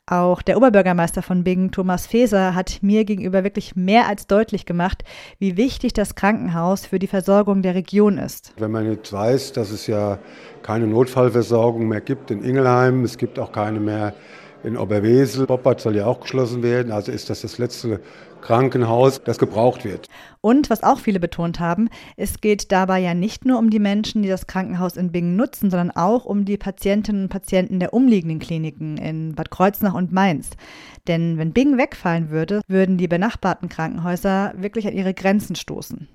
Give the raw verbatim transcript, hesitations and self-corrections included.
Auch der Oberbürgermeister von Bingen, Thomas Faeser, hat mir gegenüber wirklich mehr als deutlich gemacht, wie wichtig das Krankenhaus für die Versorgung der Region ist. Wenn man jetzt weiß, dass es ja keine Notfallversorgung mehr gibt in Ingelheim, es gibt auch keine mehr in Oberwesel, Boppard soll ja auch geschlossen werden, also ist das das letzte Krankenhaus, das gebraucht wird. Und was auch viele betont haben, es geht dabei ja nicht nur um die Menschen, die das Krankenhaus in Bingen nutzen, sondern auch um die Patientinnen und Patienten der umliegenden Kliniken in Bad Kreuznach und Mainz. Denn wenn Bingen wegfallen würde, würden die benachbarten Krankenhäuser wirklich an ihre Grenzen stoßen.